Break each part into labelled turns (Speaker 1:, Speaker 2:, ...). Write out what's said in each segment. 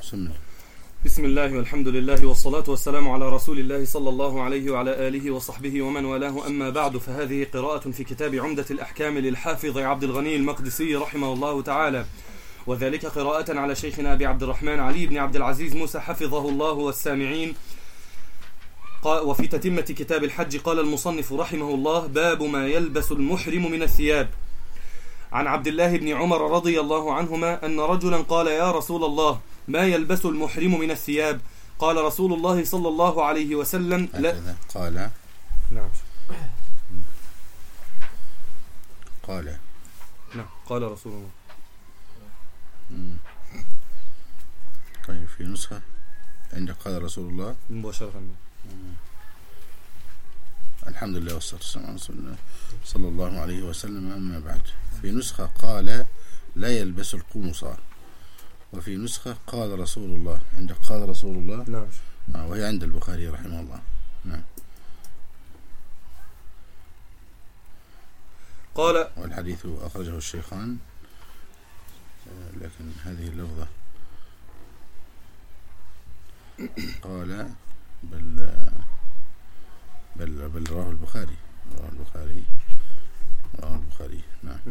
Speaker 1: بسم الله والحمد لله والصلاة والسلام على رسول الله صلى الله عليه وعلى آله وصحبه ومن والاه. أما بعد، فهذه قراءة في كتاب عمدة الأحكام للحافظ عبد الغني المقدسي رحمه الله تعالى، وذلك قراءة على شيخنا أبي عبد الرحمن علي بن عبد العزيز موسى حفظه الله والسامعين. وفي تتمة كتاب الحج قال المصنف رحمه الله: باب ما يلبس المحرم من الثياب. عن عبد الله بن عمر رضي الله عنهما أن رجلا قال: يا رسول الله، ما يلبس المحرم من الثياب؟ قال رسول الله صلى الله عليه وسلم: لا.
Speaker 2: قال
Speaker 1: نعم قال رسول الله.
Speaker 2: طيب، في نسخة عندك قال رسول الله
Speaker 1: مباشرة.
Speaker 2: الحمد لله والصلاة والسلام على رسول الله صلى الله عليه وسلم. أما بعد، في نسخة قال: لا يلبس القمص، وفي نسخة قال رسول الله. عندك قال رسول الله.
Speaker 1: نعم.
Speaker 2: وهي عند البخاري رحمه الله. نعم.
Speaker 1: قال:
Speaker 2: والحديث أخرجه الشيخان، لكن هذه اللفظة قال بل رواه البخاري. نعم.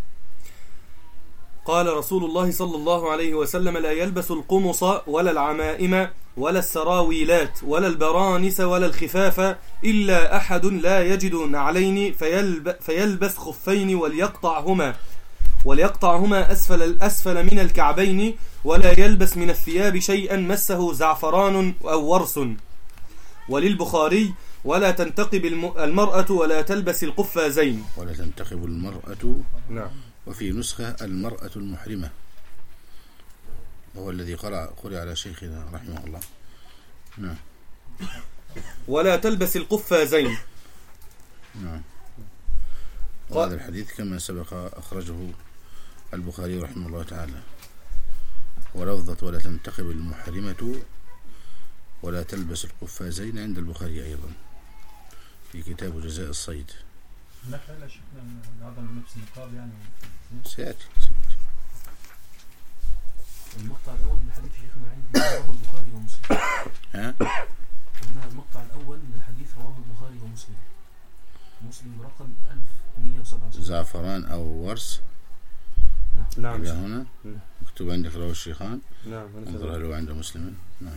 Speaker 1: قال رسول الله صلى الله عليه وسلم: لا يلبس القمص ولا العمائم ولا السراويلات ولا البرانس ولا الخفاف إلا أحد لا يجد نعلين فيلبس خفين وليقطعهما أسفل من الكعبين، ولا يلبس من الثياب شيئا مسه زعفران أو ورس. وللبخاري: ولا تنتقب المرأة ولا تلبس القفازين.
Speaker 2: ولا تنتقب المرأة.
Speaker 1: نعم.
Speaker 2: وفي نسخة المرأة المحرمة، وهو الذي قرأ على شيخنا رحمه الله. نعم.
Speaker 1: ولا تلبس القفازين.
Speaker 2: نعم. وهذا الحديث كما سبق أخرجه البخاري رحمه الله تعالى، ولفظة ولا تنتقب المحرمة ولا تلبس القفازين عند البخاري أيضا في كتاب جزاء الصيد.
Speaker 3: هناك لا شكنا من عدم لبس النقاب يعني
Speaker 2: سيأتي.
Speaker 4: المقطع الأول من الحديث شيخنا عندي رواه البخاري ومسلم. هنا المقطع الأول من الحديث رواه البخاري ومسلم برقم 1177.
Speaker 2: زعفران أو ورس.
Speaker 1: نعم.
Speaker 2: إلى هنا مكتوب عندك رواه الشيخان.
Speaker 1: نعم.
Speaker 2: انظر هل هو عند مسلم. نعم.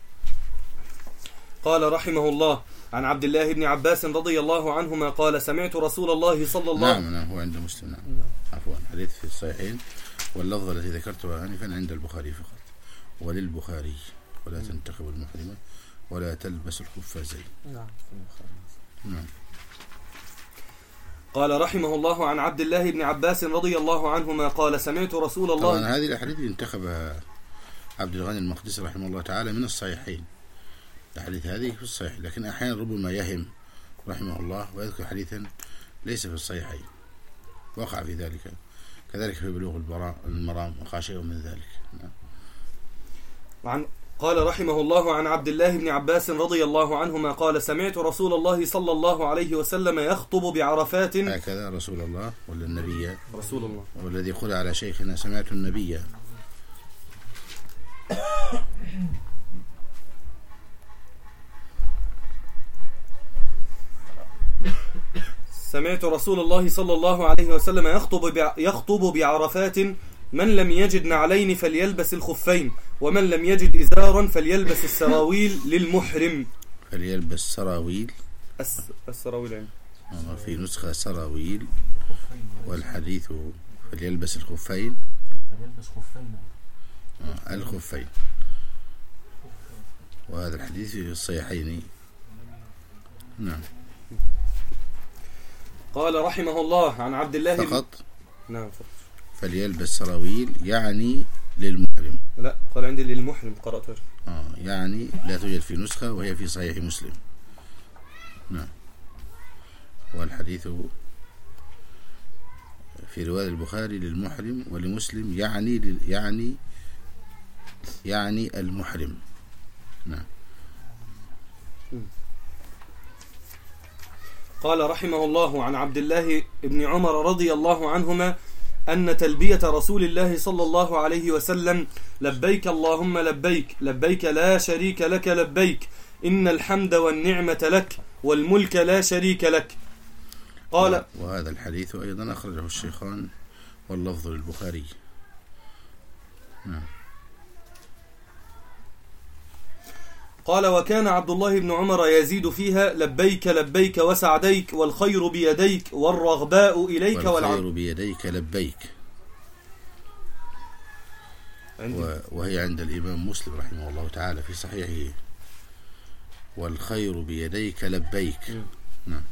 Speaker 1: قال رحمه الله: عن عبد الله بن عباس رضي الله عنهما قال: سمعت رسول الله صلى الله.
Speaker 2: نعم هو عند مسلم. نعم. عفوا، حديث في الصحيحين، واللفظة التي ذكرتها آنفا عند البخاري فقط. وللبخاري: ولا تنتقب المحرمة ولا تلبس القفازين. نعم.
Speaker 1: قال رحمه الله: عن عبد الله بن عباس رضي الله عنهما قال: سمعت رسول الله.
Speaker 2: طبعا هذه الأحاديث انتخبها عبد الغني المقدسي رحمه الله تعالى من الصحيحين. الحديث هذه في الصحيح، لكن أحيانا ربما يهم رحمه الله ويذكر حديثا ليس في الصحيحين، وقع في ذلك. كذلك في بلوغ المرام وقع شيء من ذلك.
Speaker 1: قال رحمه الله: عن عبد الله بن عباس رضي الله عنهما قال: سمعت رسول الله صلى الله عليه وسلم يخطب بعرفات.
Speaker 2: هكذا رسول الله ولا النبي؟
Speaker 1: رسول الله.
Speaker 2: والذي قل على شيخنا: سمعت النبي.
Speaker 1: سمعت رسول الله صلى الله عليه وسلم يخطب بعرفات: من لم يجد نعلين فليلبس الخفين، ومن لم يجد إزارا فليلبس السراويل للمحرم.
Speaker 2: فليلبس سراويل.
Speaker 1: السراويل يعني.
Speaker 2: في نسخة سراويل، والحديث فليلبس الخفين. الخفين. وهذا الحديث في الصحيحين. نعم.
Speaker 1: قال رحمه الله: عن عبد الله
Speaker 2: فقط.
Speaker 1: نعم فقط.
Speaker 2: فليلبس سراويل يعني للمحرم.
Speaker 1: لا، قال عندي للمحرم قرأتها.
Speaker 2: يعني لا توجد في نسخة، وهي في صحيح مسلم. نعم. والحديث في رواية البخاري للمحرم، ولمسلم يعني المحرم. نعم.
Speaker 1: قال رحمه الله: عن عبد الله بن عمر رضي الله عنهما أن تلبية رسول الله صلى الله عليه وسلم لبيك اللهم لبيك لبيك لا شريك لك لبيك إن الحمد والنعمة لك والملك لا شريك لك. قال
Speaker 2: وهذا الحديث أيضا أخرجه الشيخان واللفظ للبخاري.
Speaker 1: قال وكان عبد الله بن عمر يزيد فيها لبيك لبيك وسعديك والخير بيديك والرغباء إليك
Speaker 2: والخير بيديك لبيك، وهي عند الإمام مسلم رحمه الله تعالى في صحيحه، والخير بيديك لبيك. نعم.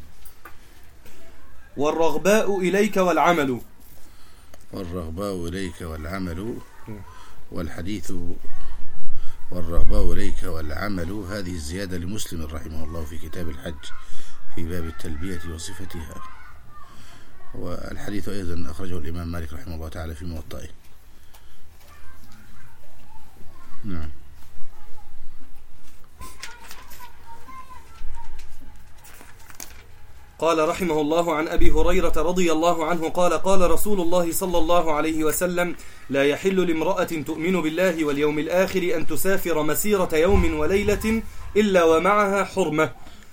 Speaker 1: والرغباء إليك والعمل،
Speaker 2: والرغباء إليك والعمل، والحديث والرغباء إليك والعمل هذه الزيادة لمسلم رحمه الله في كتاب الحج في باب التلبية وصفتها. والحديث أيضا أخرجه الإمام مالك رحمه الله تعالى في موطئه. نعم.
Speaker 1: قال رحمه الله عن أبي هريرة رضي الله عنه قال قال رسول الله صلى الله عليه وسلم لا يحل لامرأة تؤمن بالله واليوم الآخر أن تسافر مسيرة يوم وليلة إلا ومعها حرمة.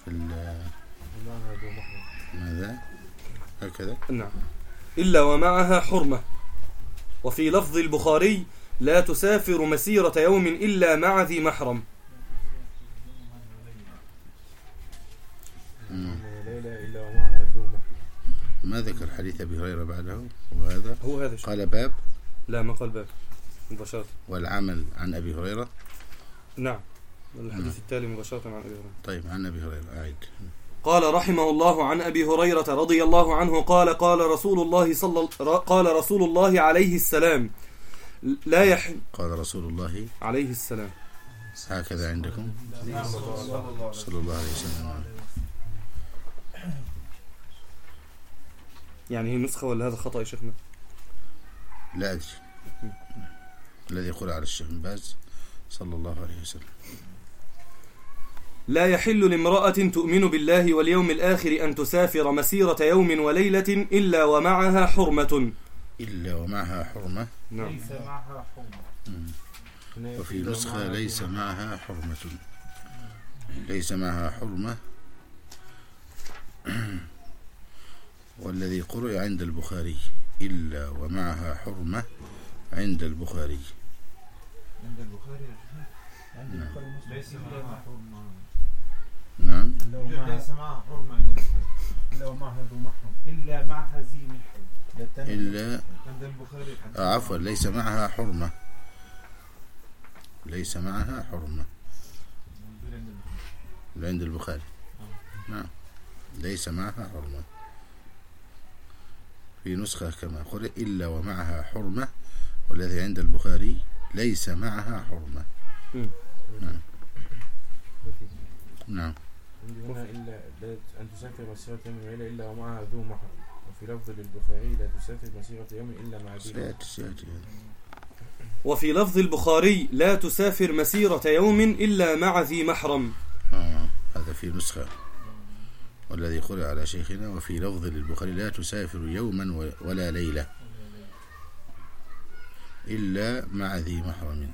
Speaker 2: ماذا؟ هكذا؟
Speaker 1: نعم، إلا ومعها حرمة. وفي لفظ البخاري لا تسافر مسيرة يوم إلا مع ذي محرم.
Speaker 2: ما ذكر حديث أبي هريرة بعده؟ وهذا
Speaker 1: هو هذا
Speaker 2: قال باب؟
Speaker 1: لا، ما قال باب مباشرة.
Speaker 2: والعمل عن أبي هريرة؟
Speaker 1: نعم، الحديث التالي مباشرة عن أبي هريرة.
Speaker 2: طيب، عن أبي هريرة أعيد.
Speaker 1: قال رحمه الله عن أبي هريرة رضي الله عنه قال قال رسول الله عليه السلام لا يحل.
Speaker 2: قال رسول الله
Speaker 1: عليه السلام
Speaker 2: هكذا عندكم؟ صلى الله عليه وسلم.
Speaker 1: يعني هي نسخة ولا هذا خطأ يا شيخنا؟
Speaker 2: لا أدري. الذي يقول على الشيخ بن باز صلى الله عليه وسلم
Speaker 1: لا يحل لامرأة تؤمن بالله واليوم الآخر أن تسافر مسيرة يوم وليلة إلا ومعها حرمة.
Speaker 2: إلا ومعها حرمة.
Speaker 1: نعم.
Speaker 3: ليس معها حرمة.
Speaker 2: وفي نسخة ليس معها حرمة. ليس معها حرمة. والذي قرئ عند البخاري إلا ومعها حرمة عند البخاري.
Speaker 3: عند البخاري عند البخاري ليس معها حرمة.
Speaker 2: نعم.
Speaker 3: ليس معها حرمة عند البخاري. إلا ومعها ذو محرم. إلا معها ذي محرم.
Speaker 2: إلا
Speaker 3: عند البخاري.
Speaker 2: عفوا، ليس معها حرمة. ليس معها حرمة عند البخاري. نعم، ليس معها حرمة. في نسخة كما قرئ إلا ومعها حرمة، والذي عند البخاري ليس معها حرمة. نعم. نعم.
Speaker 5: هنا إلا أن تسافر مسيرة يوم وليلة إلا ومعها ذو محرم. وفي لفظ للبخاري لا تسافر مسيرة يوم إلا مع ذي.
Speaker 1: وفي لفظ البخاري لا تسافر مسيرة يوم إلا مع ذي محرم.
Speaker 2: هذا في نسخة. والذي قرئ على شيخنا وفي لفظ للبخاري لا تسافر يوما ولا ليلة إلا مع ذي محرم.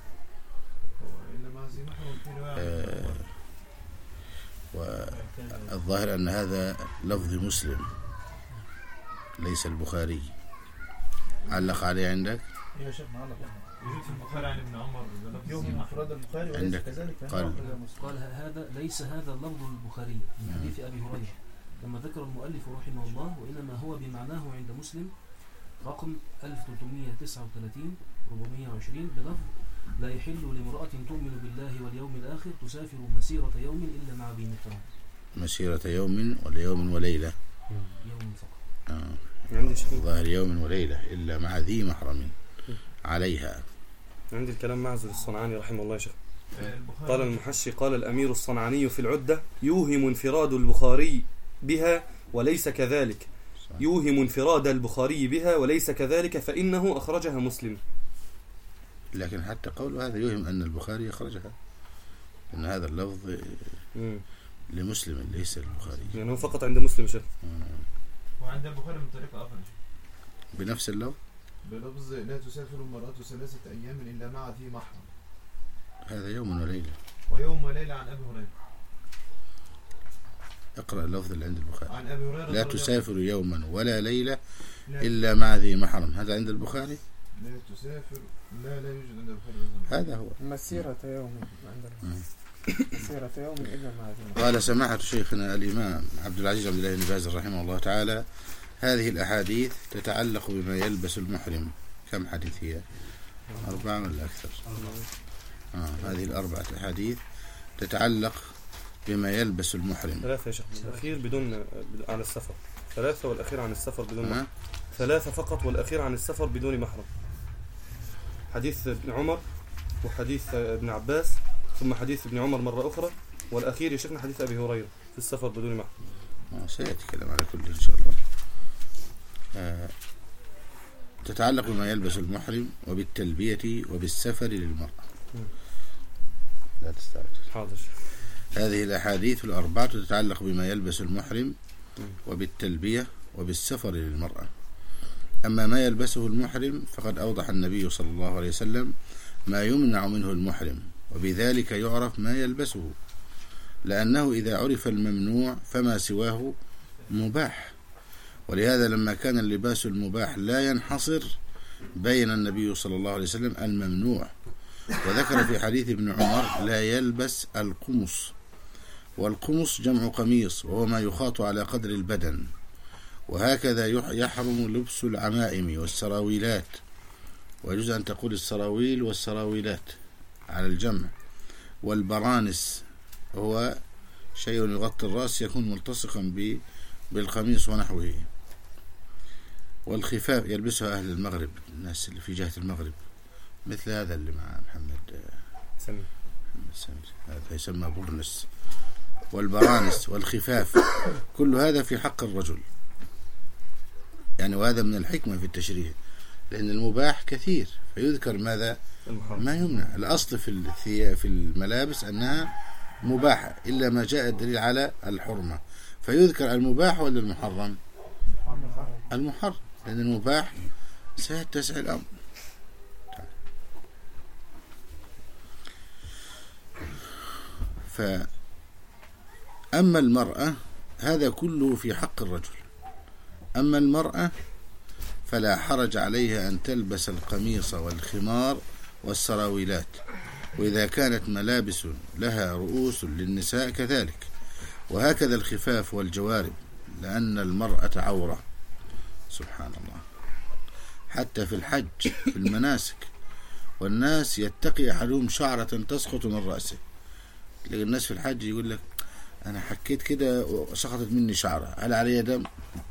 Speaker 2: والظاهر أن هذا لفظ مسلم ليس البخاري. علق عليه عندك؟
Speaker 3: يا شيخ علق يوجد في البخاري عن ابن عمر يوم مفرد البخاري وليس كذلك.
Speaker 4: قال هذا ليس هذا اللفظ البخاري من حديث أبي هريرة كما ذكر المؤلف رحمه الله، وإنما هو بمعناه عند مسلم رقم 1339 420 بلفظ لا يحل لامرأة تؤمن بالله واليوم الآخر تسافر مسيرة يوم إلا مع ذي محرم.
Speaker 2: مسيرة يوم ولا يوم وليلة؟
Speaker 4: يوم فقط.
Speaker 2: ظاهر يوم وليلة إلا مع ذي محرم عليها.
Speaker 1: عندي الكلام معزل الصنعاني رحمه الله يا شيخ. قال المحشي قال الأمير الصنعاني في العدة يوهم انفراد البخاري بها وليس كذلك. يوهم انفراد البخاري بها وليس كذلك فإنه أخرجها مسلم.
Speaker 2: لكن حتى قول هذا يوهم أن البخاري أخرجها، أن هذا اللفظ لمسلم ليس البخاري،
Speaker 1: يعني هو فقط عند مسلم شيخ.
Speaker 3: وعند البخاري من طريقة أخرى.
Speaker 2: بنفس اللفظ
Speaker 3: بلفظ لا تسافر المرأة 3 أيام إلا مع ذي محرم.
Speaker 2: هذا يوم وليلة.
Speaker 3: ويوم وليلة عن أبي هريرة.
Speaker 2: اقرأ اللفظ اللي عند البخاري.
Speaker 3: عن أبي هريرة
Speaker 2: لا تسافر يوما ولا ليلة
Speaker 3: لا
Speaker 2: إلا مع ذي محرم. هذا عند البخاري.
Speaker 3: لا تسافر لا يوجد عند البخاري.
Speaker 2: هذا هو
Speaker 5: مسيرة يوم عند مسيرة يوم إلا مع ذي.
Speaker 2: قال سماحة شيخنا الإمام عبد العزيز عبد الله بن باز رحمه الله تعالى: هذه الأحاديث تتعلق بما يلبس المحرم. كم حديث هي؟ 4 ولا أكثر؟ هذه ال4 أحاديث تتعلق بما يلبس المحرم.
Speaker 1: 3 يا شيخ. الأخير بدون عن السفر 3 والأخير عن السفر بدون محرم. 3 فقط والأخير عن السفر بدون محرم. حديث ابن عمر وحديث ابن عباس ثم حديث ابن عمر مرة أخرى، والأخير يا شيخنا حديث أبي هريرة في السفر بدون محرم.
Speaker 2: سيأتي كلام على كل إن شاء الله. تتعلق بما يلبس المحرم وبالتلبية وبالسفر للمرأة. لا تستعجل.
Speaker 1: حاضر.
Speaker 2: هذه الأحاديث ال4 تتعلق بما يلبس المحرم وبالتلبية وبالسفر للمرأة. أما ما يلبسه المحرم فقد أوضح النبي صلى الله عليه وسلم ما يمنع منه المحرم، وبذلك يعرف ما يلبسه، لأنه إذا عرف الممنوع فما سواه مباح. ولهذا لما كان اللباس المباح لا ينحصر بين النبي صلى الله عليه وسلم الممنوع، وذكر في حديث ابن عمر: لا يلبس القمص. والقمص جمع قميص، وهو ما يخاط على قدر البدن. وهكذا يحرم لبس العمائم والسراويلات، ويجوز أن تقول السراويل والسراويلات على الجمع. والبرانس هو شيء يغطي الرأس يكون ملتصقا بالقميص ونحوه. والخفاف يلبسها أهل المغرب، الناس اللي في جهة المغرب، مثل هذا اللي مع محمد سمير، هذا يسمى بورنس. والبرانس والخفاف كل هذا في حق الرجل يعني، وهذا من الحكمة في التشريع، لأن المباح كثير فيذكر ماذا؟ ما يمنع. الأصل في الملابس أنها مباحة إلا ما جاء الدليل على الحرمة، فيذكر المباح ولا المحرم؟ المحرم، لأن المباح سيتسع الأمر. فأما المرأة هذا كله في حق الرجل. أما المرأة فلا حرج عليها أن تلبس القميص والخمار والسراويلات، وإذا كانت ملابس لها رؤوس للنساء كذلك، وهكذا الخفاف والجوارب، لأن المرأة عورة. سبحان الله. حتى في الحج في المناسك، والناس يتقي أحدهم شعرة تسقط من رأسه. لأن الناس في الحج يقول لك: أنا حكيت كده وسقطت مني شعرة، هل علي دم؟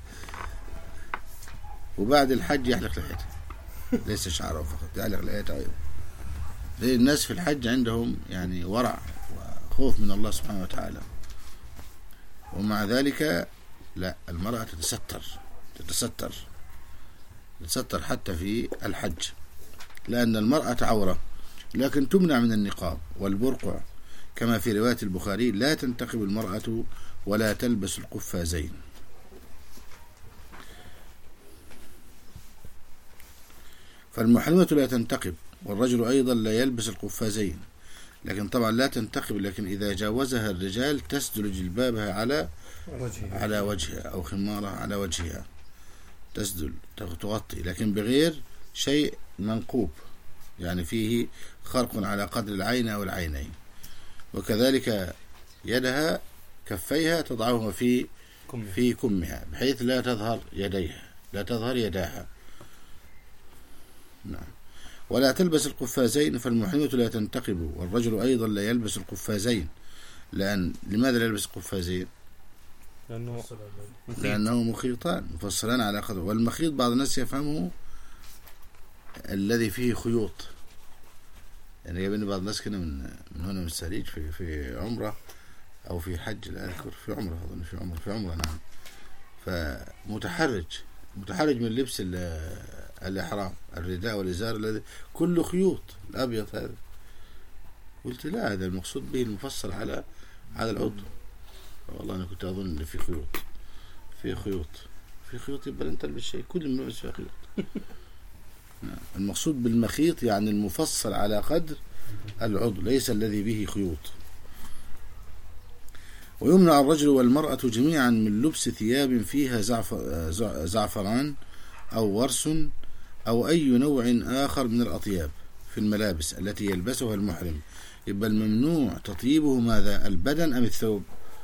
Speaker 2: وبعد الحج يحلق لحيته، ليس شعره فقط، يحلق لحيته أيضا. لأن الناس في الحج عندهم يعني ورع وخوف من الله سبحانه وتعالى، ومع ذلك لا، المرأة تتستر حتى في الحج، لأن المرأة عورة، لكن تمنع من النقاب والبرقع، كما في رواية البخاري: لا تنتقب المرأة ولا تلبس القفازين. فالمحرمة لا تنتقب، والرجل أيضا لا يلبس القفازين، لكن طبعا لا تنتقب، لكن إذا جاوزها الرجال تسدل جلبابها على وجهها أو خمارها على وجهها، تسدل تغطي، لكن بغير شيء منقوب، يعني فيه خرق على قدر العين أو العينين. وكذلك يدها كفيها تضعهما في كمها، بحيث لا تظهر يداها. نعم. ولا تلبس القفازين، فالمحرمة لا تنتقب، والرجل أيضا لا يلبس القفازين. لماذا لا يلبس القفازين؟ لأنه مخيطان مفصلان على قدر. والمخيط بعض الناس يفهمه الذي فيه خيوط، يعني يبين بعض الناس كنا من هنا من السريج في عمرة أو في حج، لا أذكر، في عمرة أظن، في عمرة نعم. فمتحرج من لبس الإحرام، الرداء والإزار الذي كله خيوط، الأبيض هذا. قلت لا، هذا المقصود به المفصل على العضو. والله أنا كنت أظن إن في خيوط، في خيوط يبقى لن تلبس شيء، كل الملابس فيها خيوط. المقصود بالمخيط يعني المفصل على قدر العضو، ليس الذي به خيوط. ويمنع الرجل والمرأة جميعا من لبس ثياب فيها زعفران أو ورس أو أي نوع آخر من الأطياب في الملابس التي يلبسها المحرم. يبقى الممنوع تطيبه ماذا؟ البدن أم الثوب؟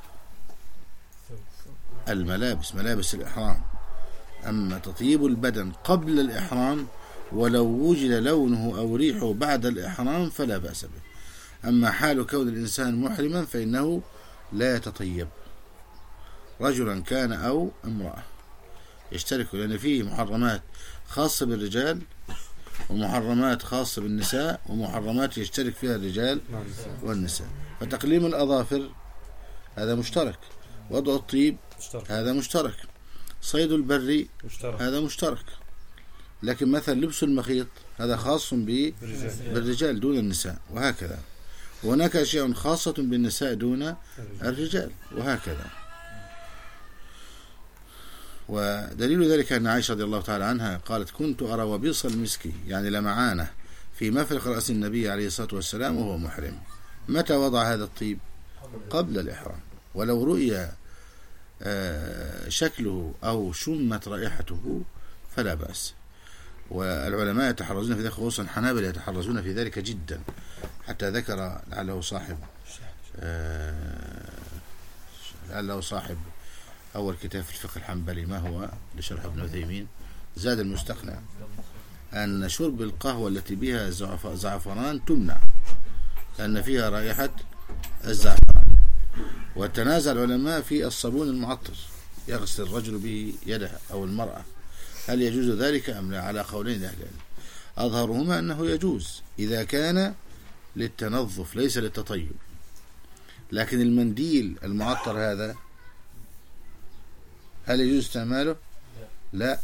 Speaker 2: الملابس، ملابس الإحرام. أما تطيب البدن قبل الإحرام ولو وجد لونه أو ريحه بعد الإحرام فلا بأس به. أما حال كون الإنسان محرما فإنه لا يتطيب، رجلا كان أو امرأة يشترك، لأن فيه محرمات خاصة بالرجال ومحرمات خاصة بالنساء ومحرمات يشترك فيها الرجال والنساء. فتقليم الأظافر هذا مشترك، وضع الطيب هذا مشترك، صيد البري هذا مشترك. لكن مثلا لبس المخيط هذا خاص بالرجال دون النساء، وهكذا. وهناك أشياء خاصة بالنساء دون الرجال، وهكذا. ودليل ذلك أن عائشة رضي الله تعالى عنها قالت: كنت أرى وبيص المسك يعني لمعانة في مفرق رأس النبي عليه الصلاة والسلام وهو محرم. متى وضع هذا الطيب؟ قبل الإحرام. ولو رؤي شكله أو شمت رائحته فلا بأس. والعلماء يتحرزون في ذلك، خصوصا حنابلة يتحرزون في ذلك جدا، حتى ذكر لعله صاحب أول كتاب في الفقه الحنبلي ما هو لشرح ابن عثيمين زاد المستقنع أن شرب القهوة التي بها زعفران تمنع لأن فيها رائحة الزعفران. وتنازع العلماء في الصابون المعطر يغسل الرجل به يده أو المرأة، هل يجوز ذلك أم لا؟ على قولين أهل العلم، أظهرهما أنه يجوز إذا كان للتنظف ليس للتطيب. لكن المنديل المعطر هذا هل يجوز استعماله؟ لا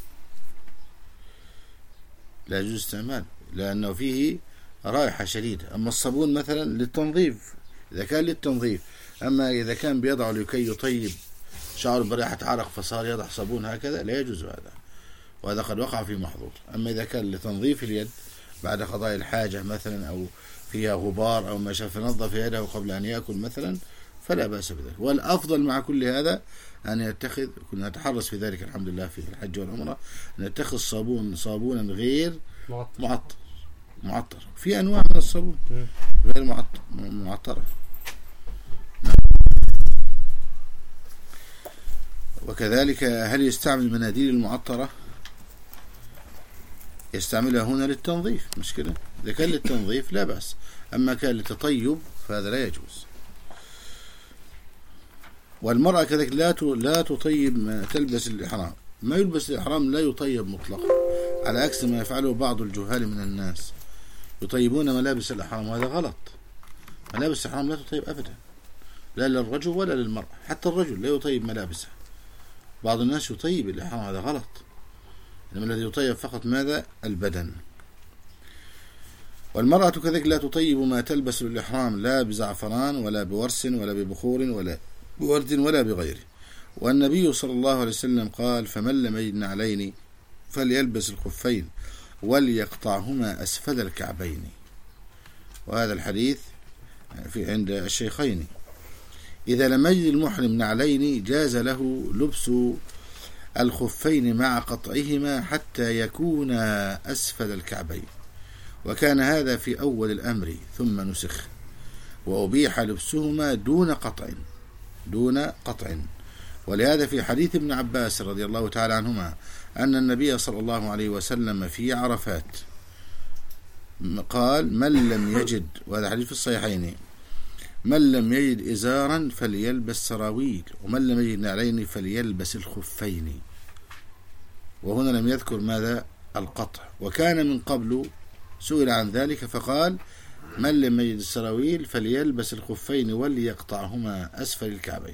Speaker 2: يجوز استعماله لأنه فيه رائحة شديدة. أما الصابون مثلا للتنظيف إذا كان للتنظيف، أما إذا كان بيضعه لكي يطيب شعر بريحة عرق فصار يضع صابون هكذا لا يجوز هذا، وهذا قد وقع في محظور. أما إذا كان لتنظيف اليد بعد قضاء الحاجة مثلا أو فيها غبار أو ما شاف نظف يده قبل أن يأكل مثلا فلا بأس بذلك. والأفضل مع كل هذا أن يتخذ، كنا نتحرص في ذلك الحمد لله في الحج والعمرة، أن يتخذ صابونا غير معطر. في أنواع من الصابون غير معطرة. وكذلك هل يستعمل المناديل المعطرة؟ يستعملها هنا للتنظيف مشكلة، إذا كان للتنظيف لا بأس، أما كان للتطيب فهذا لا يجوز. والمرأة كذلك لا تطيب ما تلبس الإحرام، ما يلبس الإحرام لا يطيب مطلقا، على عكس ما يفعله بعض الجهال من الناس، يطيبون ملابس الإحرام، وهذا غلط. ملابس الإحرام لا تطيب أبدا، لا للرجل ولا للمرأة، حتى الرجل لا يطيب ملابسه. بعض الناس يطيب الإحرام، هذا غلط. إنما الذي يطيب فقط ماذا؟ البدن. والمرأة كذلك لا تطيب ما تلبس للإحرام، لا بزعفران ولا بورس ولا ببخور ولا بورد ولا بغيره. والنبي صلى الله عليه وسلم قال: فمن لم يجد نعلين فليلبس الخفين وليقطعهما أسفل الكعبين. وهذا الحديث عند الشيخين. إذا لم يجد المحرم نعلين جاز له لبس الخفين مع قطعهما حتى يكون أسفل الكعبين، وكان هذا في أول الأمر ثم نسخ، وأبيح لبسهما دون قطع. ولهذا في حديث ابن عباس رضي الله تعالى عنهما أن النبي صلى الله عليه وسلم في عرفات قال: من لم يجد، وهذا حديث في الصحيحين، من لم يجد إزارا فليلبس سراويل، ومن لم يجد نعلين فليلبس الخفين. وهنا لم يذكر ماذا؟ القطع. وكان من قبل سئل عن ذلك فقال: من لم يجد السراويل فليلبس الخفين وليقطعهما أسفل الكعبين.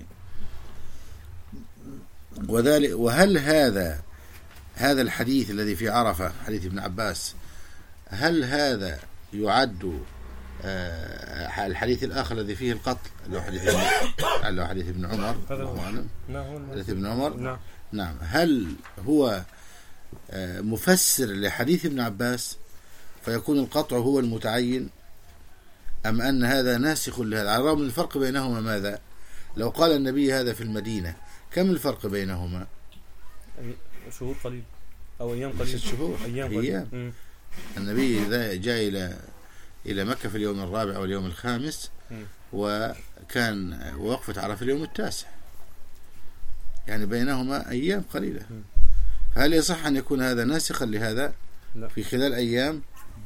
Speaker 2: وهل هذا الحديث الذي في عرفة، حديث ابن عباس، هل هذا يعد الحديث الآخر الذي فيه القتل اللي هو حديث ابن عمر، الله أعلم، حديث ابن عمر، نعم، هل هو مفسر لحديث ابن عباس فيكون القطع هو المتعين، أم أن هذا ناسخ لهذا؟ على الرغم من الفرق بينهما ماذا؟ لو قال النبي هذا في المدينة كم الفرق بينهما؟
Speaker 1: شهور قليل أو أيام قليل.
Speaker 2: 6 شهور، أيام. النبي إذا جاء إلى مكة في اليوم الرابع أو اليوم الخامس، وكان وقفة عرفة اليوم التاسع، يعني بينهما أيام قليلة. فهل يصح أن يكون هذا ناسخا لهذا في خلال أيام؟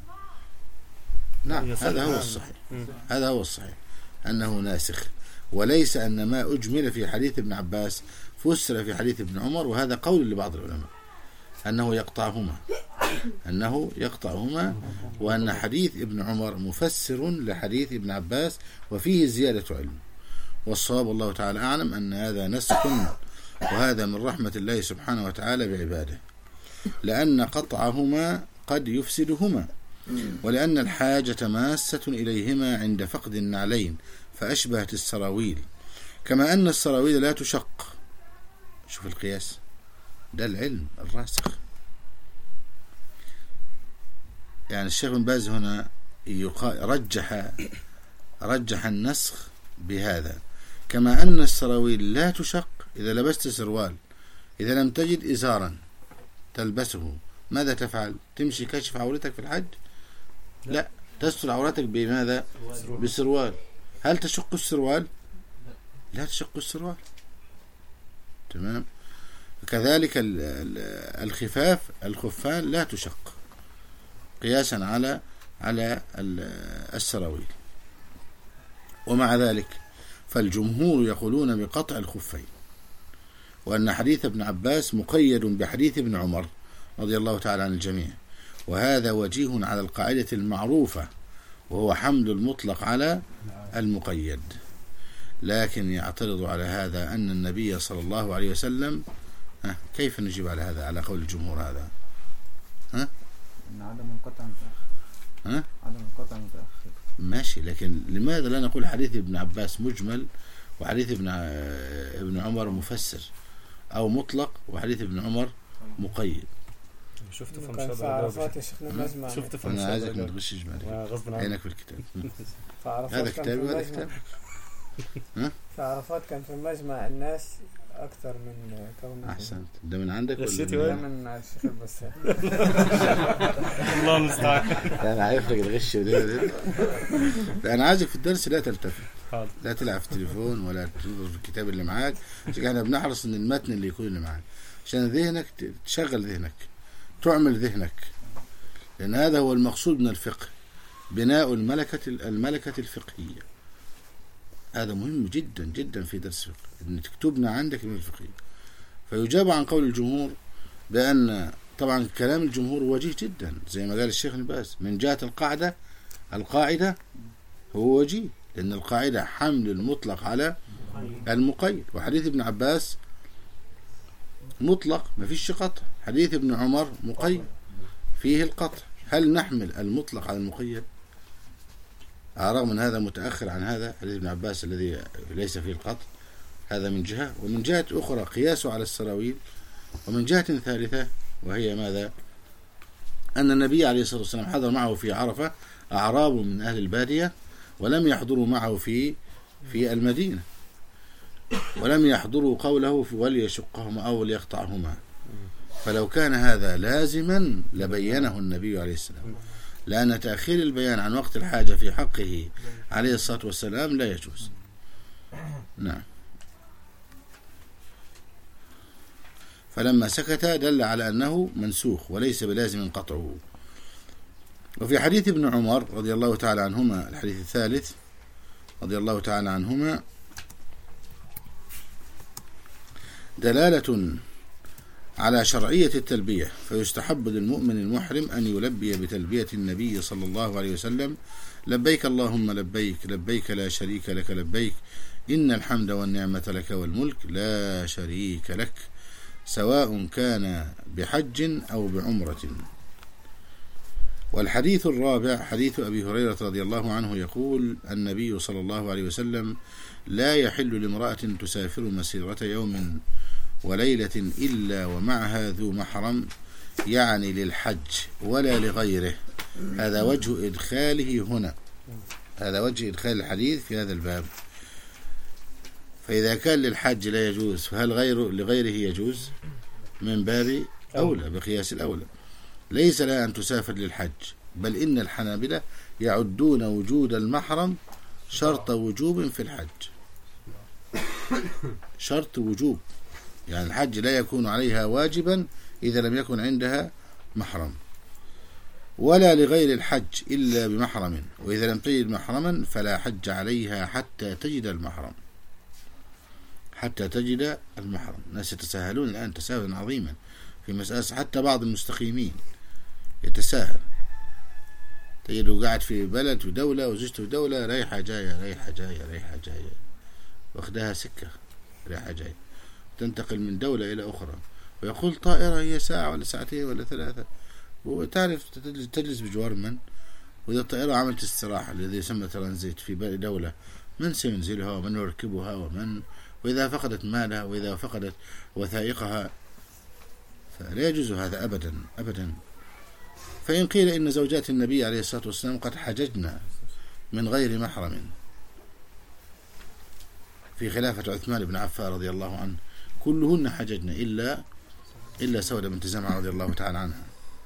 Speaker 2: نعم، هذا هو الصحيح، هذا هو الصحيح أنه ناسخ، وليس أن ما أجمل في حديث ابن عباس فسر في حديث ابن عمر. وهذا قول لبعض العلماء أنه يقطعهما، وأن حديث ابن عمر مفسر لحديث ابن عباس وفيه زيادة علم. والصواب الله تعالى أعلم أن هذا نسخ، وهذا من رحمة الله سبحانه وتعالى بعباده، لأن قطعهما قد يفسدهما، ولأن الحاجة ماسة إليهما عند فقد النعلين فأشبهت السراويل، كما أن السراويل لا تشق. شوف القياس ده، العلم الراسخ. يعني الشيخ بن باز هنا رجح النسخ بهذا، كما أن السراويل لا تشق. إذا لبست سروال، إذا لم تجد إزارا تلبسه، ماذا تفعل؟ تمشي كشف عورتك في الحج؟ لا، تستر عورتك بماذا؟ بسروال. هل تشق السروال؟ لا تشق السروال. تمام. كذلك الخفان لا تشق، قياسا على السراويل. ومع ذلك فالجمهور يقولون بقطع الخفين، وأن حديث ابن عباس مقيد بحديث ابن عمر رضي الله تعالى عن الجميع، وهذا وجيه على القاعدة المعروفة، وهو حمل المطلق على المقيد. لكن يعترض على هذا أن النبي صلى الله عليه وسلم، كيف نجيب على هذا، على قول الجمهور هذا؟
Speaker 6: إن عدم القطع متأخر. عدم القطع متأخر
Speaker 2: ماشي، لكن لماذا لا نقول حديث ابن عباس مجمل وحديث ابن عمر مفسر، أو مطلق وحديث ابن عمر مقيد؟
Speaker 1: شفت
Speaker 6: في عرفات يا شيخنا المجمع.
Speaker 2: شفت أنا عايزك ما تغشش عينك في الكتاب. هذا كتابي وهذا كتاب.
Speaker 6: في عرفات كان في المجمع الناس أكثر من كون.
Speaker 2: أحسنت. ده من عندك ولا
Speaker 6: ده من الشيخ البسام؟
Speaker 1: الله المستعان.
Speaker 2: أنا عارف لك الغش وده. أنا عايزك في الدرس لا تلتفت، لا تلعب في التليفون ولا تنظر في الكتاب اللي معاك، عشان احنا بنحرص ان المتن اللي يكون اللي معاك، عشان ذهنك تشغل ذهنك، تعمل ذهنك، لأن هذا هو المقصود من الفقه، بناء الملكة الفقهية. هذا مهم جدا جدا في درس الفقه، ان تكتبنا عندك من الفقهية. فيجاب عن قول الجمهور بأن طبعا كلام الجمهور وجيه جدا، زي ما قال الشيخ بن باز، من جهة القاعدة هو وجيه، لأن القاعدة حمل المطلق على المقيد. وحديث ابن عباس مطلق ما فيش قطع، حديث ابن عمر مقيد فيه القطع. هل نحمل المطلق على المقيد؟ رغم من هذا متأخر عن هذا حديث ابن عباس الذي ليس فيه القطع، هذا من جهة. ومن جهة أخرى قياسه على السراويل. ومن جهة ثالثة وهي ماذا؟ أن النبي عليه الصلاة والسلام حضر معه في عرفة أعراب من أهل البادية، ولم يحضروا معه في المدينة، ولم يحضروا قوله وليشقهما أو ليقطعهما. فلو كان هذا لازما لبينه النبي عليه السلام، لأن تأخير البيان عن وقت الحاجة في حقه عليه الصلاة والسلام لا يجوز. نعم. فلما سكت دل على أنه منسوخ وليس بلازم قطعه. وفي حديث ابن عمر رضي الله تعالى عنهما، الحديث الثالث رضي الله تعالى عنهما، دلالة على شرعية التلبية، فيستحب للمؤمن المحرم أن يلبي بتلبية النبي صلى الله عليه وسلم: لبيك اللهم لبيك، لبيك لا شريك لك لبيك، إن الحمد والنعمة لك والملك لا شريك لك، سواء كان بحج أو بعمرة. والحديث الرابع حديث أبي هريرة رضي الله عنه يقول النبي صلى الله عليه وسلم: لا يحل لامرأة تسافر مسيرة يوم وليلة إلا ومعها ذو محرم، يعني للحج ولا لغيره. هذا وجه إدخاله هنا، هذا وجه إدخال الحديث في هذا الباب. فإذا كان للحج لا يجوز، فهل لغيره يجوز؟ من باب أولى، بقياس الأولى. ليس لها أن تسافر للحج، بل إن الحنابلة يعدون وجود المحرم شرط وجوب في الحج، شرط وجوب، يعني الحج لا يكون عليها واجبا إذا لم يكن عندها محرم. ولا لغير الحج إلا بمحرم، وإذا لم تجد محرما فلا حج عليها حتى تجد المحرم، حتى تجد المحرم. الناس يتساهلون الآن تساهلا عظيما في مسألة، حتى بعض المستقيمين يتساهل، تجده قاعد في بلد ودولة وزوجته في دولة، رايحة جاية رايحة جاية رايحة جاية، واخدها سكة رايحة جاية، تنتقل من دولة إلى أخرى، ويقول طائرة هي ساعة ولا ساعتين ولا ثلاثة، وتعرف تجلس بجوار من؟ وإذا الطائرة عملت استراحة الذي يسمى ترانزيت في دولة، من سينزلها ومن يركبها وإذا فقدت مالها وإذا فقدت وثائقها، فلا يجوز هذا أبدا أبدا. فإن قيل إن زوجات النبي عليه الصلاة والسلام قد حججنا من غير محرم في خلافة عثمان بن عفان رضي الله عنه، كلهن حججنا إلا سودة بنت زمعة رضي الله تعالى عنها.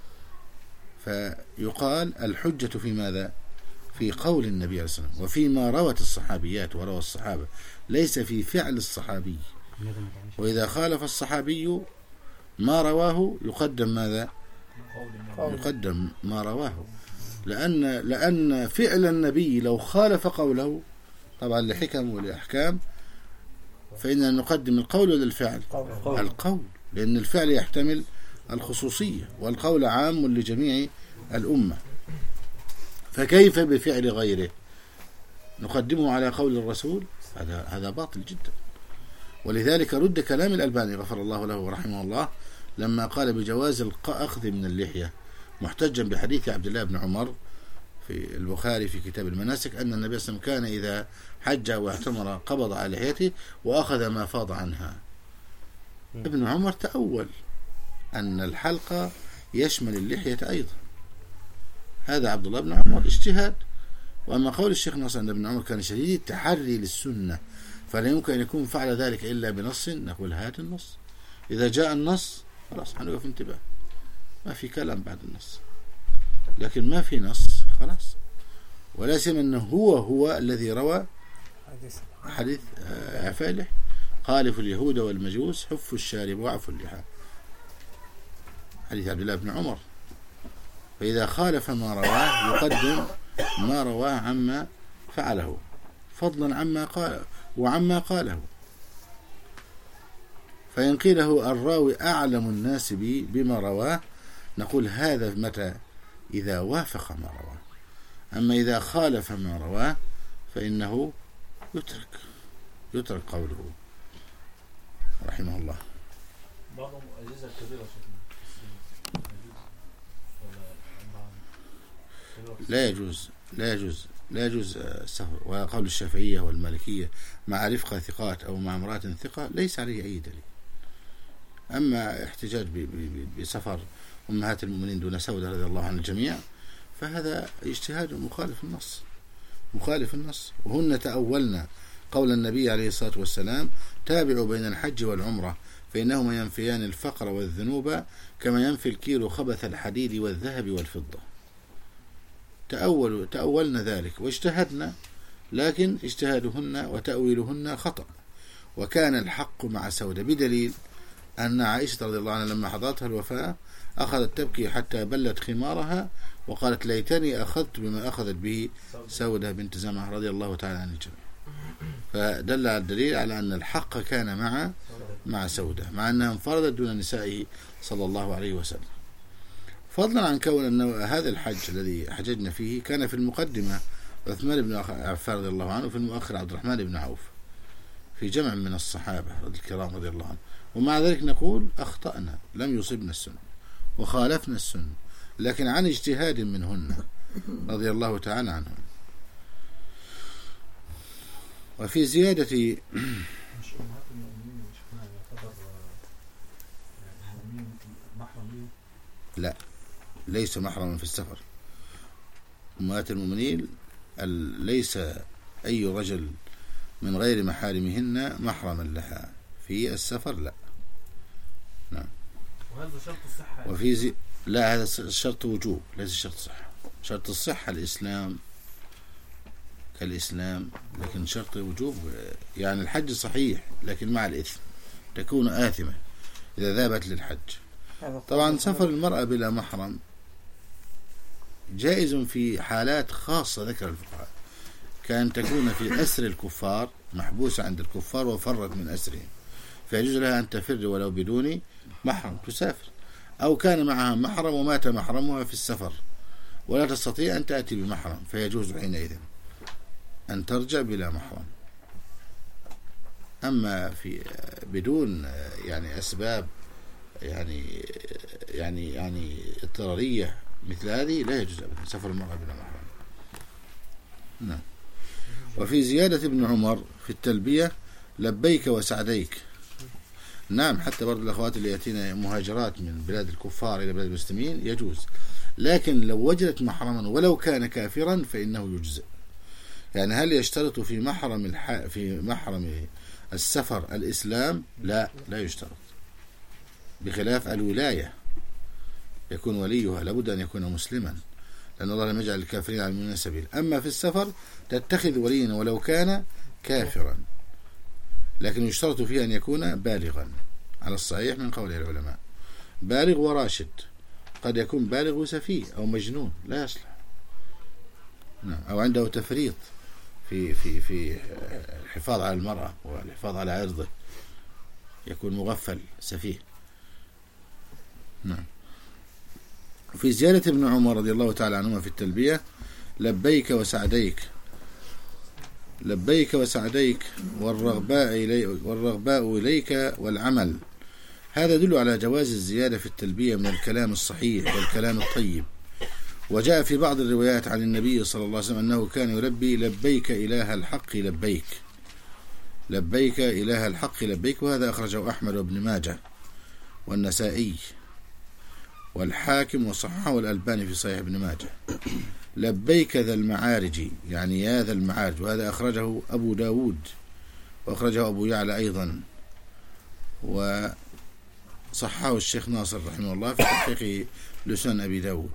Speaker 2: فيقال الحجة في ماذا؟ في قول النبي عليه الصلاة والسلام، وفيما روت الصحابيات وروى الصحابة، ليس في فعل الصحابي. وإذا خالف الصحابي ما رواه يقدم ماذا؟ يقدم ما رواه، لأن فعل النبي لو خالف قوله، طبعا لحكم ولأحكام، فإننا نقدم القول للفعل. القول، لأن الفعل يحتمل الخصوصية، والقول عام لجميع الأمة، فكيف بفعل غيره نقدمه على قول الرسول؟ هذا باطل جدا. ولذلك رد كلام الألباني غفر الله له ورحمه الله لما قال بجواز الأخذ من اللحية، محتجا بحديث عبد الله بن عمر في البخاري في كتاب المناسك أن النبي صلى الله عليه وسلم كان إذا حج واعتمر قبض على لحيته وأخذ ما فاض عنها. ابن عمر تأول أن الحلقة يشمل اللحية أيضا، هذا عبد الله بن عمر اجتهاد. وأما قول الشيخ ناصر أن ابن عمر كان شديد التحري للسنة، فلا يمكن أن يكون فعل ذلك إلا بنص، نقول هات النص، إذا جاء النص خلاص هنوقف انتباه، ما في كلام بعد النص. لكن ما في نص خلاص، ولا سيما أنه هو الذي روى حديث عفالح خالف اليهود والمجوس حفوا الشارب وعفوا اللحى، حديث عبد الله بن عمر. فإذا خالف ما رواه يقدم ما رواه عما فعله فضلا عما قال وعما قاله. فإن قيل له الراوي أعلم الناس بما رواه، نقول هذا متى؟ إذا وافق ما رواه. أما إذا خالف ما رواه فإنه يترك قوله رحمه الله.
Speaker 4: بعضهم أجهزة كبيرة
Speaker 2: لا يجوز السفر. وقول الشافعية والمالكية مع رفقة ثقات أو مع امرأة ثقة ليس عليه أي دليل. أما احتجاج بسفر أمهات المؤمنين دون سودة رضي الله عن الجميع فهذا اجتهاد مخالف النص. وهن تأولنا قول النبي عليه الصلاة والسلام تابعوا بين الحج والعمرة فإنهما ينفيان الفقر والذنوب كما ينفي الكير خبث الحديد والذهب والفضة. تأولنا ذلك واجتهدنا، لكن اجتهادهن وتأويلهن خطأ. وكان الحق مع سودة بدليل أن عائشة رضي الله عنها لما حضرتها الوفاة أخذت تبكي حتى بلت خمارها وقالت ليتني أخذت بما أخذت به سودة بنت زمعة رضي الله تعالى عن الجميع. فدل على الدليل على أن الحق كان مع سودة، مع أنها انفردت دون نسائه صلى الله عليه وسلم. فضلا عن كون أن هذا الحج الذي حججنا فيه كان في المقدمة عثمان بن عفان رضي الله عنه، وفي المؤخر عبد الرحمن بن عوف، في جمع من الصحابة الكرام رضي الله عنه. ومع ذلك نقول أخطأنا، لم يصبنا السنة وخالفنا السنة لكن عن اجتهاد منهن رضي الله تعالى عنهم. وفي زيادة
Speaker 3: مش أمهات المؤمنين مش هنا يعتبر المؤمنين محرم ليهم؟
Speaker 2: لا، ليس محرما في السفر. أمهات المؤمنين ليس أي رجل من غير محارمهن محرما لها في السفر، لا. نعم.
Speaker 3: وهذا شرط الصحة.
Speaker 2: وفي لا، هذا شرط وجوب ليس شرط صحة. شرط الصحة الإسلام كالإسلام، لكن شرط وجوب يعني الحج صحيح لكن مع الإثم، تكون آثمة إذا ذهبت للحج. طبعا سفر المرأة بلا محرم جائز في حالات خاصة ذكر الفقهاء، كان تكون في أسر الكفار، محبوسة عند الكفار وفرت من أسرهم، فيجوز لها أن تفر ولو بدون محرم، تسافر. أو كان معها محرم ومات محرمها في السفر ولا تستطيع أن تأتي بمحرم، فيجوز حينئذ أن ترجع بلا محرم. أما في بدون يعني أسباب يعني اضطرارية مثل هذه لا يجوز أبدا سفر المرأة بلا محرم. نعم. وفي زيادة ابن عمر في التلبية لبيك وسعديك. نعم، حتى برضو الأخوات اللي يأتينا مهاجرات من بلاد الكفار إلى بلاد المسلمين يجوز، لكن لو وجدت محرما ولو كان كافرا فإنه يجزئ. يعني هل يشترط في محرم السفر الإسلام؟ لا يشترط، بخلاف الولاية يكون وليها لابد أن يكون مسلما، لأن الله لم يجعل الكافرين على المؤمنين سبيل. أما في السفر تتخذ وليا ولو كان كافرا، لكن يشترط فيه أن يكون بالغا على الصحيح من قول العلماء، بالغ وراشد. قد يكون بالغ وسفيه أو مجنون لا يصلح، نعم، أو عنده تفريط في الحفاظ على المرأة والحفاظ على عرضه، يكون مغفل سفيه. نعم. في زيادة ابن عمر رضي الله تعالى عنهما في التلبية لبيك وسعديك، لبيك وسعديك والرغباء إليك والعمل. هذا يدل على جواز الزيادة في التلبية من الكلام الصحيح والكلام الطيب. وجاء في بعض الروايات عن النبي صلى الله عليه وسلم أنه كان يلبي لبيك إله الحق لبيك، لبيك إله الحق لبيك. وهذا أخرجه أحمد وابن ماجه والنسائي والحاكم وصححه الألباني في صحيح ابن ماجه. لبيك ذا المعارج، يعني يا ذا المعارج، وهذا أخرجه أبو داود وأخرجه أبو يعلى أيضا، وصححه الشيخ ناصر رحمه الله في تحقيق لسان أبي داود.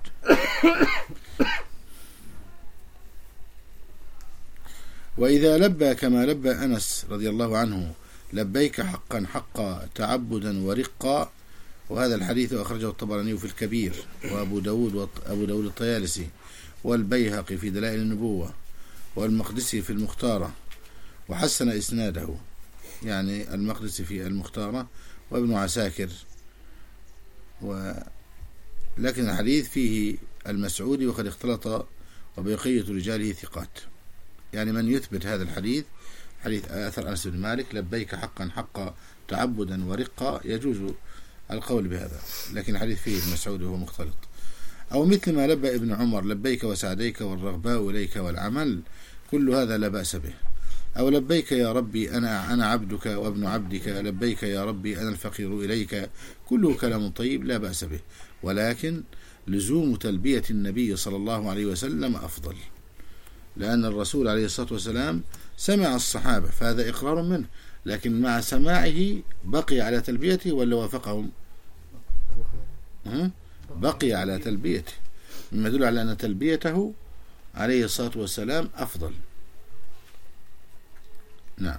Speaker 2: وإذا لبى كما لبى أنس رضي الله عنه لبيك حقا حقا تعبدا ورقا. وهذا الحديث أخرجه الطبراني في الكبير وأبو داود الطيالسي والبيهقي في دلائل النبوة والمقدسي في المختارة، وحسن إسناده، يعني المقدسي في المختارة وابن عساكر. لكن الحديث فيه المسعودي وقد اختلط وبقية رجاله ثقات. يعني من يثبت هذا الحديث، حديث أثر أنس بن مالك لبيك حقا حقا تعبدا ورقا، يجوز القول بهذا، لكن الحديث فيه المسعودي وهو مختلط. أو مثل ما لبى ابن عمر لبيك وسعديك والرغباء إليك والعمل، كل هذا لا بأس به. أو لبيك يا ربي أنا عبدك وابن عبدك، لبيك يا ربي أنا الفقير إليك، كله كلام طيب لا بأس به. ولكن لزوم تلبية النبي صلى الله عليه وسلم أفضل، لأن الرسول عليه الصلاة والسلام سمع الصحابة فهذا إقرار منه، لكن مع سماعه بقي على تلبيته ولا وافقهم؟ بقي على تلبيته، مما يدل على أن تلبيته عليه الصلاة والسلام أفضل. نعم.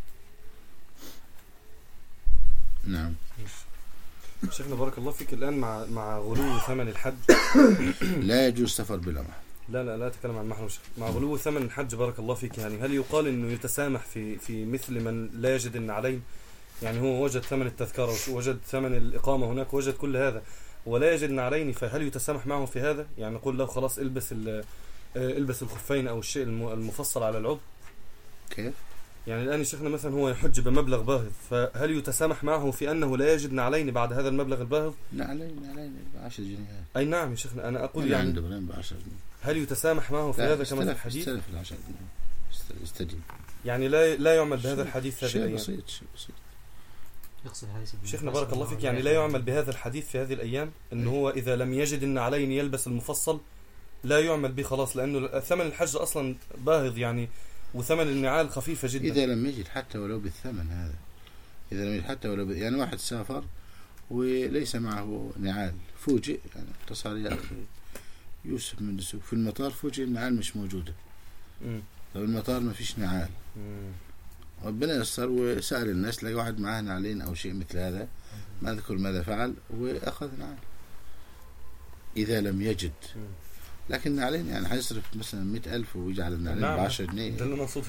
Speaker 1: شيخنا بارك الله فيك، الآن مع غلو ثمن الحج
Speaker 2: لا يجوز سفر بلا محرم.
Speaker 1: لا أتكلم عن محرم. مع غلو ثمن الحج بارك الله فيك، يعني هل يقال إنه يتسامح في مثل من لا يجد النعلين؟ يعني هو وجد ثمن التذكرة ووجد ثمن الإقامة هناك ووجد كل هذا ولا يجد النعلين، فهل يتسامح معه في هذا؟ يعني نقول له خلاص البس الخفين أو الشيء المفصل على العضو.
Speaker 2: كيف؟
Speaker 1: يعني الآن شيخنا مثلا هو يحج بمبلغ باهظ، فهل يتسامح معه في أنه لا يجد نعلين بعد هذا المبلغ الباهظ؟
Speaker 2: نعلين ب10 جنيهات.
Speaker 1: أي نعم يا شيخنا، أنا أقول يعني
Speaker 2: عنده ب10 جنيه.
Speaker 1: هل يتسامح معه في هذا كما في الحديث؟
Speaker 2: يستلف ال10 جنيه يستدين.
Speaker 1: يعني لا يعمل بهذا الحديث هذه
Speaker 2: شيء
Speaker 1: الأيام.
Speaker 2: بسيط.
Speaker 4: يقصد حديث
Speaker 1: شيخنا بارك الله فيك، يعني لا يعمل بهذا الحديث في هذه الأيام، إنه هو إذا لم يجد النعلين يلبس المفصل، لا يعمل به خلاص، لأنه ثمن الحج أصلا باهظ يعني، وثمن النعال خفيفة جدا.
Speaker 2: إذا لم يجد حتى ولو بالثمن هذا، إذا لم يجد حتى ولو يعني واحد سافر وليس معه نعال، فوجئ يعني اتصل يا أخي يوسف من دسوق في المطار، فوجئ النعال مش موجودة. طب المطار ما فيش نعال. ربنا يسر وسأل الناس، لقى واحد معاه نعلين أو شيء مثل هذا، ما أذكر ماذا فعل، وأخذ نعال إذا لم يجد. لكن نعلين يعني حيصرف مثلا 100,000 ويجعل النعلين ب10 جنيه.
Speaker 1: ده اللي نقصده.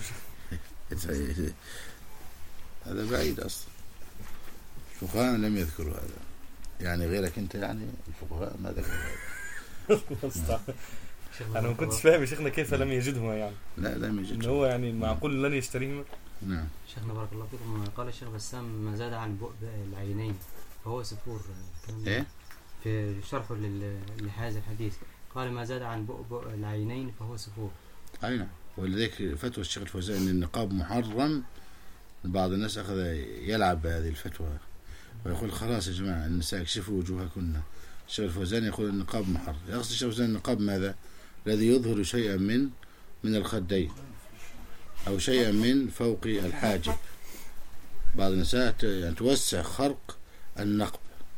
Speaker 2: هذا بعيد أصلا. الفقهاء لم يذكروا هذا، يعني غيرك أنت، يعني الفقهاء ما ذكروا هذا.
Speaker 1: أنا ما كنتش فاهم يا شيخنا كيف لم يجدهما يعني.
Speaker 2: لا لم يجدهما.
Speaker 1: هو يعني معقول لن يشتريهما.
Speaker 7: نعم. شيخنا بارك الله فيكم، قال الشيخ بسام ما زاد عن بؤ العينين فهو سفور.
Speaker 2: إيه؟
Speaker 7: في شرحه لهذا الحديث قال ما زاد عن بؤ العينين فهو سفور.
Speaker 2: أي نعم. ولذلك فتوى الشيخ الفوزاني أن النقاب محرم، بعض الناس أخذ يلعب بهذه الفتوى ويقول خلاص يا جماعة النساء اكشفوا وجوهكن. الشيخ الفوزاني يقول النقاب محرم. يقصد الشيخ الفوزاني النقاب ماذا؟ الذي يظهر شيئا من الخدين أو شيئا من فوق الحاجب. بعض النساء يعني توسع خرق النقب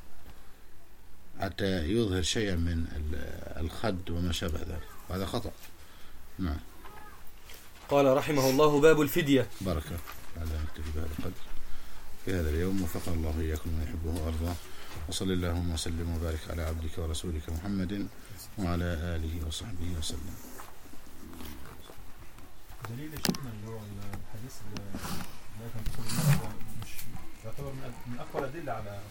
Speaker 2: حتى يظهر شيئا من الخد وما شابه ذلك، وهذا خطأ. نعم.
Speaker 1: قال رحمه الله: باب الفدية.
Speaker 2: بركة. هذا نكتفي بهذا القدر في هذا اليوم، وفق الله إياكم ما يحبه وأرضاه، وصلى اللهم وسلم وبارك على عبدك ورسولك محمد وعلى آله وصحبه وسلم.
Speaker 3: دليل شيخنا اللي هو الحديث اللي كان في المرأة مش يعتبر من أقوى الأدلة على